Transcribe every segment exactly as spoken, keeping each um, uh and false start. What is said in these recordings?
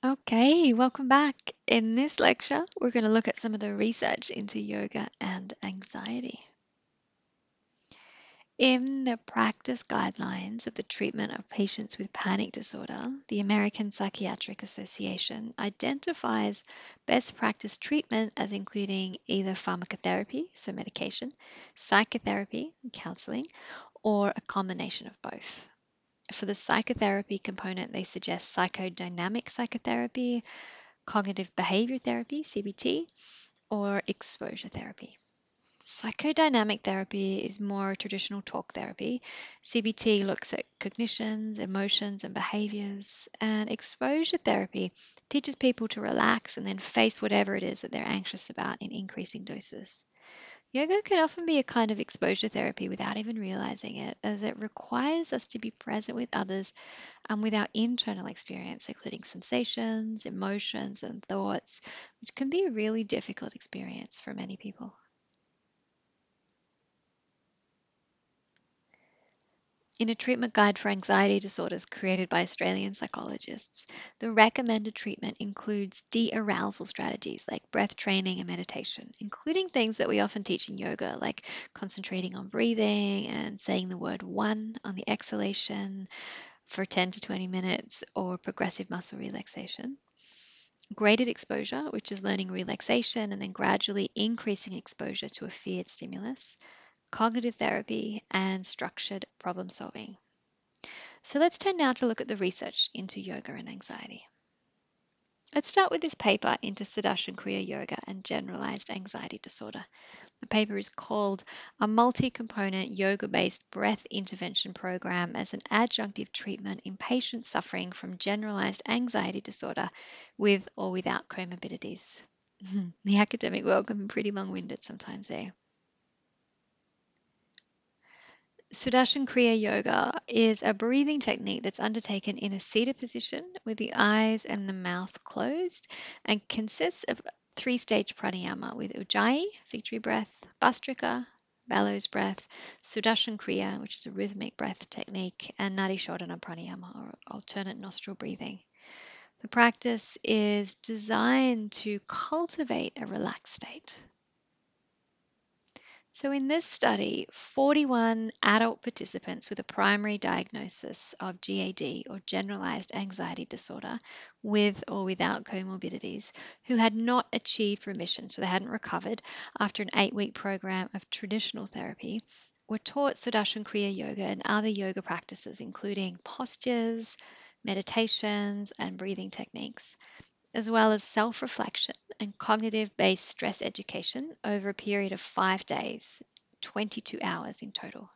Okay, welcome back. In this lecture, we're going to look at some of the research into yoga and anxiety. In the practice guidelines of the treatment of patients with panic disorder, the American Psychiatric Association identifies best practice treatment as including either pharmacotherapy, so medication, psychotherapy, counseling, or a combination of both. For the psychotherapy component, they suggest psychodynamic psychotherapy, cognitive behavior therapy, C B T, or exposure therapy. Psychodynamic therapy is more traditional talk therapy. C B T looks at cognitions, emotions, and behaviors. And exposure therapy teaches people to relax and then face whatever it is that they're anxious about in increasing doses. Yoga can often be a kind of exposure therapy without even realizing it, as it requires us to be present with others and with our internal experience, including sensations, emotions, and thoughts, which can be a really difficult experience for many people. In a treatment guide for anxiety disorders created by Australian psychologists, the recommended treatment includes de arousal strategies like breath training and meditation, including things that we often teach in yoga, like concentrating on breathing and saying the word one on the exhalation for ten to twenty minutes, or progressive muscle relaxation. Graded exposure, which is learning relaxation and then gradually increasing exposure to a feared stimulus, cognitive therapy, and structured problem solving. So let's turn now to look at the research into yoga and anxiety. Let's start with this paper into Sudarshan Kriya Yoga and generalized anxiety disorder. The paper is called A Multi-Component Yoga-Based Breath Intervention Program as an Adjunctive Treatment in Patients Suffering from Generalized Anxiety Disorder with or Without Comorbidities. The academic world can be pretty long-winded sometimes there. Sudarshan Kriya Yoga is a breathing technique that's undertaken in a seated position with the eyes and the mouth closed and consists of three-stage pranayama with Ujjayi, victory breath, Bhastrika, bellows breath, Sudarshan Kriya, which is a rhythmic breath technique, and Nadi Shodhana pranayama, or alternate nostril breathing. The practice is designed to cultivate a relaxed state. So, in this study, forty-one adult participants with a primary diagnosis of G A D, or generalized anxiety disorder, with or without comorbidities, who had not achieved remission, so they hadn't recovered after an eight week program of traditional therapy, were taught Sudarshan Kriya Yoga and other yoga practices, including postures, meditations, and breathing techniques, as well as self reflection and cognitive based stress education over a period of five days, twenty-two hours in total.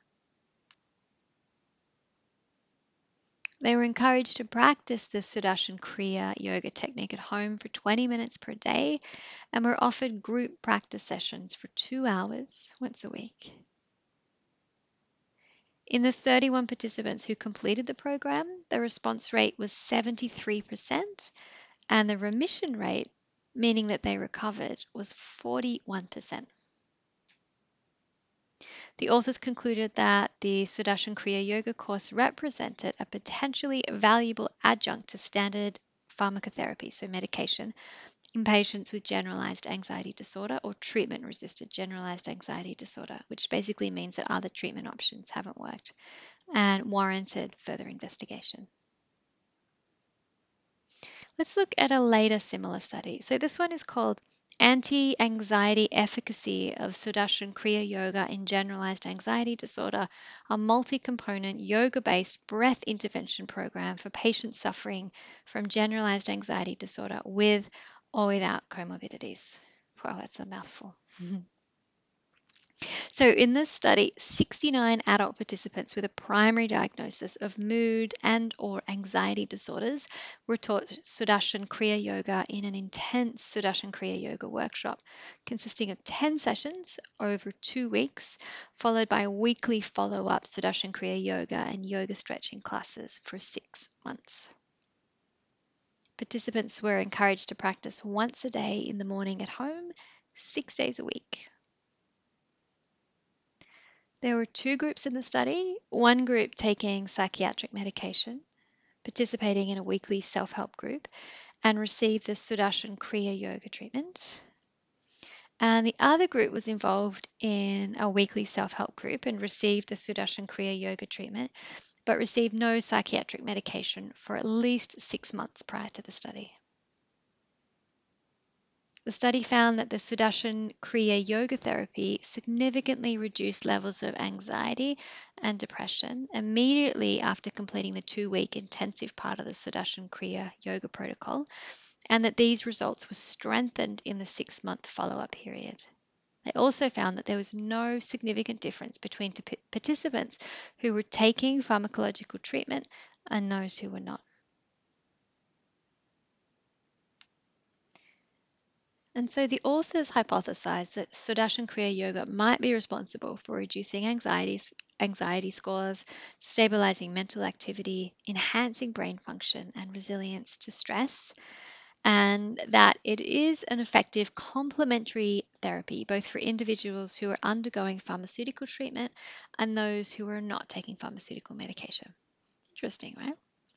They were encouraged to practice the Sudarshan Kriya yoga technique at home for twenty minutes per day and were offered group practice sessions for two hours once a week. In the thirty-one participants who completed the program, the response rate was seventy-three percent and the remission rate, meaning that they recovered, was forty-one percent. The authors concluded that the Sudarshan Kriya Yoga course represented a potentially valuable adjunct to standard pharmacotherapy, so medication, in patients with generalized anxiety disorder or treatment resistant generalized anxiety disorder, which basically means that other treatment options haven't worked and warranted further investigation. Let's look at a later similar study. So this one is called Anti-Anxiety Efficacy of Sudarshan Kriya Yoga in Generalized Anxiety Disorder, a multi-component yoga-based breath intervention program for patients suffering from generalized anxiety disorder with or without comorbidities. Wow, that's a mouthful. So in this study, sixty-nine adult participants with a primary diagnosis of mood and or anxiety disorders were taught Sudarshan Kriya Yoga in an intense Sudarshan Kriya Yoga workshop consisting of ten sessions over two weeks, followed by weekly follow-up Sudarshan Kriya Yoga and yoga stretching classes for six months. Participants were encouraged to practice once a day in the morning at home, six days a week. There were two groups in the study, one group taking psychiatric medication, participating in a weekly self-help group, and received the Sudarshan Kriya Yoga treatment. And the other group was involved in a weekly self-help group and received the Sudarshan Kriya Yoga treatment, but received no psychiatric medication for at least six months prior to the study. The study found that the Sudarshan Kriya Yoga therapy significantly reduced levels of anxiety and depression immediately after completing the two-week intensive part of the Sudarshan Kriya Yoga protocol, and that these results were strengthened in the six-month follow-up period. They also found that there was no significant difference between participants who were taking pharmacological treatment and those who were not. And so the authors hypothesized that Sudarshan Kriya Yoga might be responsible for reducing anxieties, anxiety scores, stabilizing mental activity, enhancing brain function, and resilience to stress, and that it is an effective complementary therapy both for individuals who are undergoing pharmaceutical treatment and those who are not taking pharmaceutical medication. Interesting, right?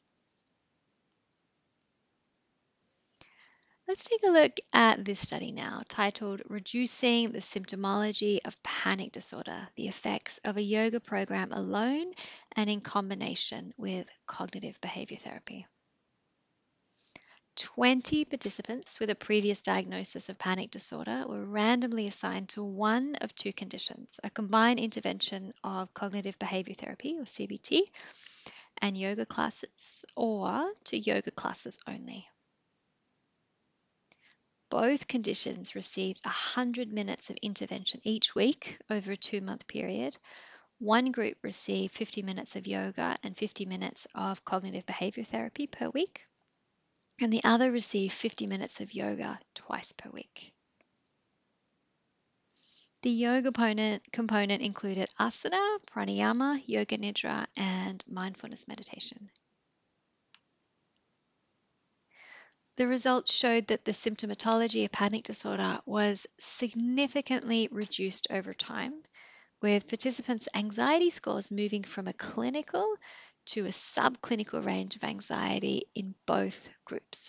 Let's take a look at this study now, titled Reducing the Symptomology of Panic Disorder, the Effects of a Yoga Program Alone and in Combination with Cognitive Behavior Therapy. twenty participants with a previous diagnosis of panic disorder were randomly assigned to one of two conditions, a combined intervention of cognitive behavior therapy, or C B T, and yoga classes, or to yoga classes only. Both conditions received one hundred minutes of intervention each week over a two-month period. One group received fifty minutes of yoga and fifty minutes of cognitive behavior therapy per week, and the other received fifty minutes of yoga twice per week. The yoga component, component included asana, pranayama, yoga nidra, and mindfulness meditation. The results showed that the symptomatology of panic disorder was significantly reduced over time, with participants' anxiety scores moving from a clinical to a subclinical range of anxiety in both groups.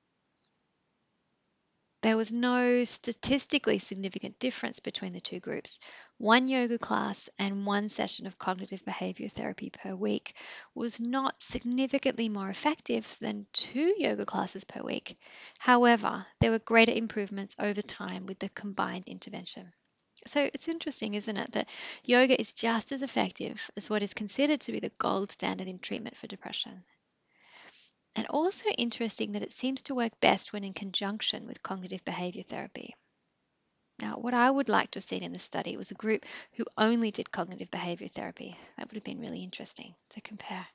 There was no statistically significant difference between the two groups. One yoga class and one session of cognitive behavior therapy per week was not significantly more effective than two yoga classes per week. However, there were greater improvements over time with the combined intervention. So it's interesting, isn't it, that yoga is just as effective as what is considered to be the gold standard in treatment for depression. And also interesting that it seems to work best when in conjunction with cognitive behavior therapy. Now, what I would like to have seen in this study was a group who only did cognitive behavior therapy. That would have been really interesting to compare.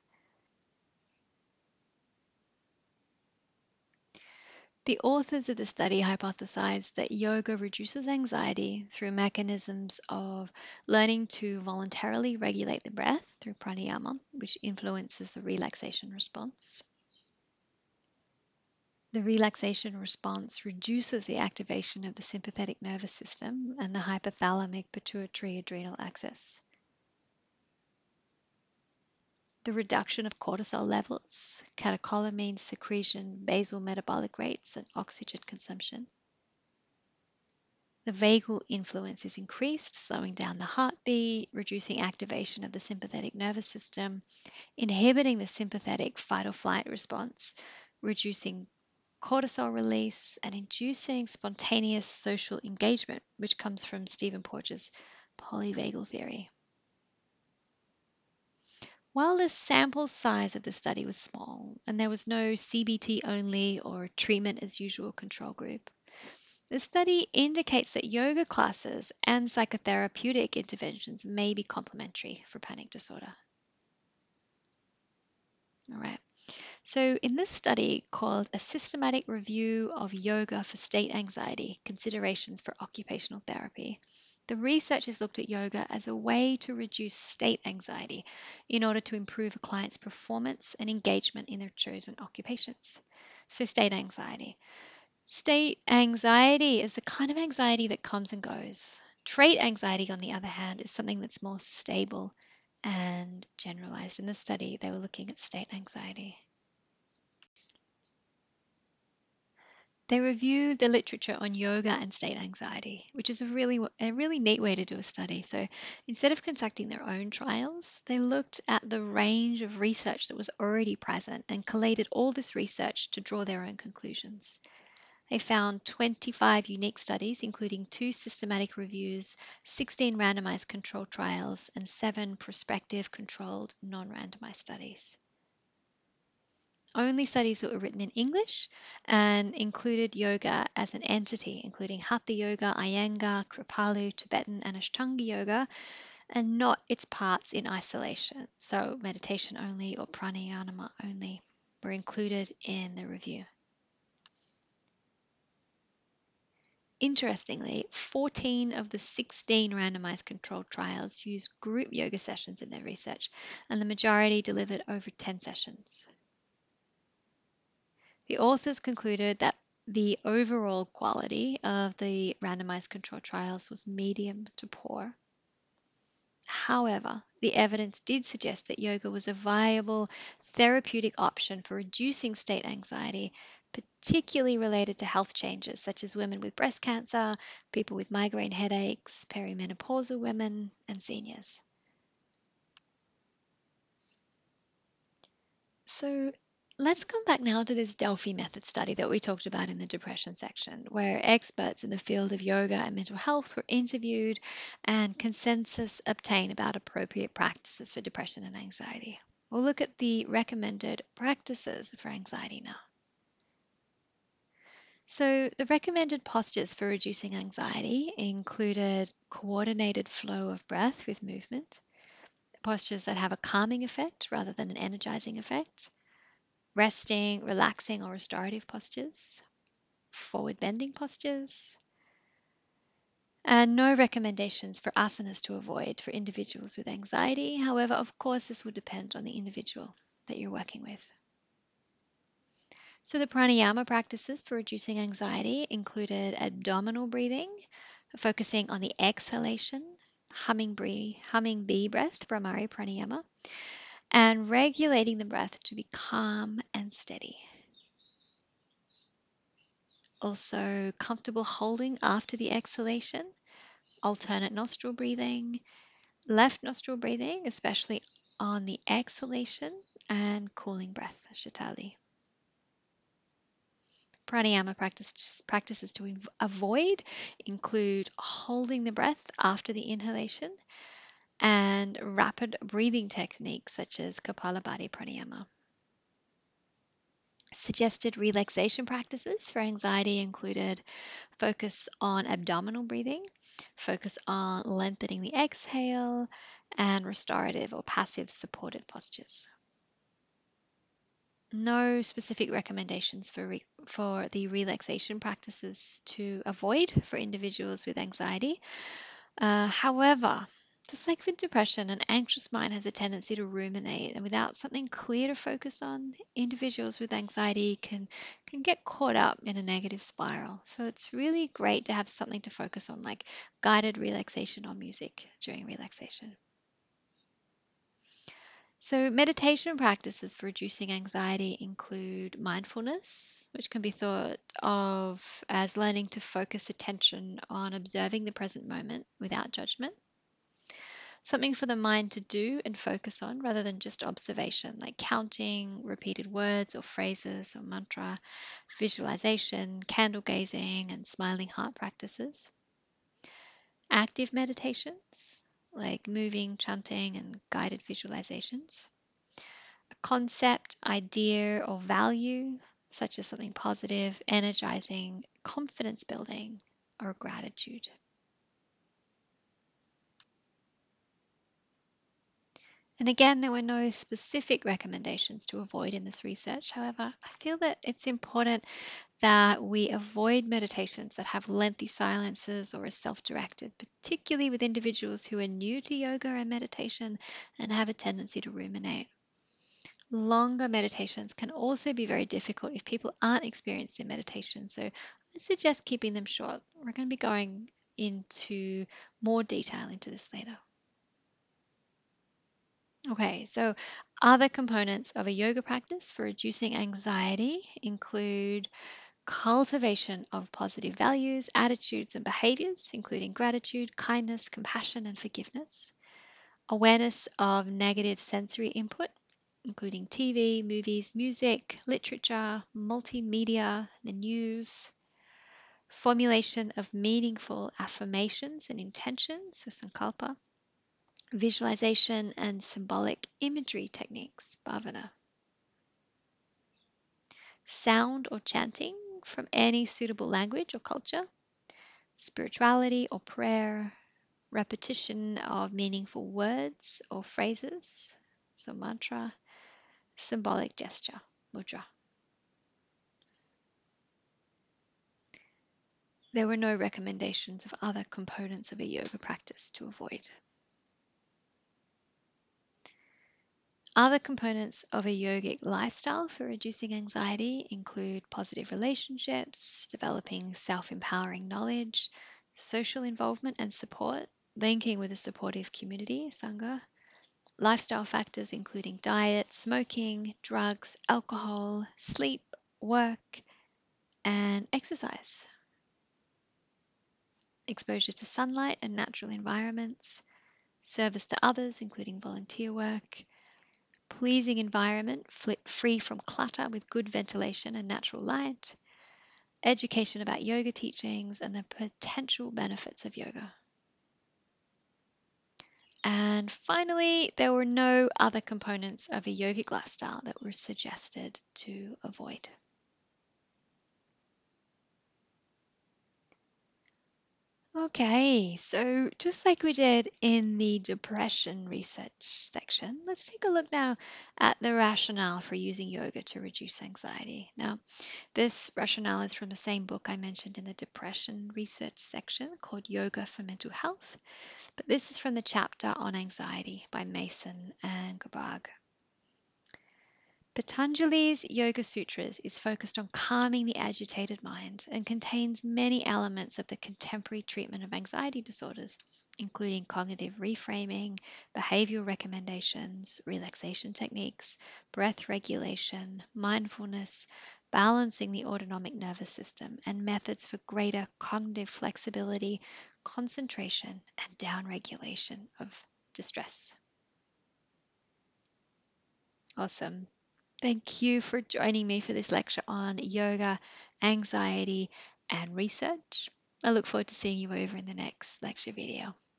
The authors of the study hypothesized that yoga reduces anxiety through mechanisms of learning to voluntarily regulate the breath through pranayama, which influences the relaxation response. The relaxation response reduces the activation of the sympathetic nervous system and the hypothalamic pituitary adrenal axis. The reduction of cortisol levels, catecholamine secretion, basal metabolic rates, and oxygen consumption. The vagal influence is increased, slowing down the heartbeat, reducing activation of the sympathetic nervous system, inhibiting the sympathetic fight or flight response, reducing cortisol release, and inducing spontaneous social engagement, which comes from Stephen Porges' polyvagal theory. While the sample size of the study was small and there was no C B T only or treatment as usual control group, the study indicates that yoga classes and psychotherapeutic interventions may be complementary for panic disorder. All right. So in this study called A Systematic Review of Yoga for State Anxiety, Considerations for Occupational Therapy, the researchers looked at yoga as a way to reduce state anxiety in order to improve a client's performance and engagement in their chosen occupations. So state anxiety. State anxiety is the kind of anxiety that comes and goes. Trait anxiety, on the other hand, is something that's more stable and generalized. In this study, they were looking at state anxiety. They reviewed the literature on yoga and state anxiety, which is a really a really neat way to do a study. So instead of conducting their own trials, they looked at the range of research that was already present and collated all this research to draw their own conclusions. They found twenty-five unique studies, including two systematic reviews, sixteen randomized controlled trials, and seven prospective controlled non-randomized studies. Only studies that were written in English and included yoga as an entity, including Hatha Yoga, Iyengar, Kripalu, Tibetan, and Ashtanga Yoga, and not its parts in isolation. So meditation only or pranayama only were included in the review. Interestingly, fourteen of the sixteen randomized controlled trials used group yoga sessions in their research, and the majority delivered over ten sessions. The authors concluded that the overall quality of the randomized controlled trials was medium to poor. However, the evidence did suggest that yoga was a viable therapeutic option for reducing state anxiety, particularly related to health changes such as women with breast cancer, people with migraine headaches, perimenopausal women, and seniors. So let's come back now to this Delphi method study that we talked about in the depression section, where experts in the field of yoga and mental health were interviewed and consensus obtained about appropriate practices for depression and anxiety. We'll look at the recommended practices for anxiety now. So, the recommended postures for reducing anxiety included coordinated flow of breath with movement, postures that have a calming effect rather than an energizing effect, resting, relaxing, or restorative postures, forward bending postures, and no recommendations for asanas to avoid for individuals with anxiety. However, of course, this will depend on the individual that you're working with. So, the pranayama practices for reducing anxiety included abdominal breathing, focusing on the exhalation, humming bee, humming bee breath, Brahmari pranayama, and regulating the breath to be calm and steady. Also, comfortable holding after the exhalation, alternate nostril breathing, left nostril breathing, especially on the exhalation, and cooling breath, Shatali. Pranayama practice, practices to avoid include holding the breath after the inhalation and rapid breathing techniques such as Kapalabhati Pranayama. Suggested relaxation practices for anxiety included focus on abdominal breathing, focus on lengthening the exhale, and restorative or passive supported postures. No specific recommendations for re- for the relaxation practices to avoid for individuals with anxiety. Uh, however, just like with depression, an anxious mind has a tendency to ruminate, and without something clear to focus on, individuals with anxiety can can get caught up in a negative spiral. So it's really great to have something to focus on, like guided relaxation or music during relaxation. So, meditation practices for reducing anxiety include mindfulness, which can be thought of as learning to focus attention on observing the present moment without judgment. Something for the mind to do and focus on rather than just observation, like counting repeated words or phrases or mantra, visualization, candle gazing, and smiling heart practices. Active meditations, like moving, chanting, and guided visualizations. A concept, idea, or value, such as something positive, energizing, confidence building, or gratitude. And again, there were no specific recommendations to avoid in this research. However, I feel that it's important that we avoid meditations that have lengthy silences or are self directed, particularly with individuals who are new to yoga and meditation and have a tendency to ruminate. Longer meditations can also be very difficult if people aren't experienced in meditation, so I suggest keeping them short. We're going to be going into more detail into this later. Okay, so other components of a yoga practice for reducing anxiety include cultivation of positive values, attitudes, and behaviors, including gratitude, kindness, compassion, and forgiveness, awareness of negative sensory input, including T V, movies, music, literature, multimedia, the news, formulation of meaningful affirmations and intentions, so sankalpa, visualization and symbolic imagery techniques, bhavana, sound or chanting from any suitable language or culture, spirituality or prayer, repetition of meaningful words or phrases, so mantra, symbolic gesture, mudra. There were no recommendations of other components of a yoga practice to avoid. Other components of a yogic lifestyle for reducing anxiety include positive relationships, developing self empowering knowledge, social involvement and support, linking with a supportive community, Sangha, lifestyle factors including diet, smoking, drugs, alcohol, sleep, work, and exercise, exposure to sunlight and natural environments, service to others, including volunteer work, pleasing environment free from clutter with good ventilation and natural light, education about yoga teachings and the potential benefits of yoga. And finally, there were no other components of a yogic lifestyle that were suggested to avoid. Okay, so just like we did in the depression research section, let's take a look now at the rationale for using yoga to reduce anxiety. Now, this rationale is from the same book I mentioned in the depression research section called Yoga for Mental Health, but this is from the chapter on anxiety by Mason and Gabag. Patanjali's Yoga Sutras is focused on calming the agitated mind and contains many elements of the contemporary treatment of anxiety disorders, including cognitive reframing, behavioral recommendations, relaxation techniques, breath regulation, mindfulness, balancing the autonomic nervous system, and methods for greater cognitive flexibility, concentration, and downregulation of distress. Awesome. Thank you for joining me for this lecture on yoga, anxiety, and research. I look forward to seeing you over in the next lecture video.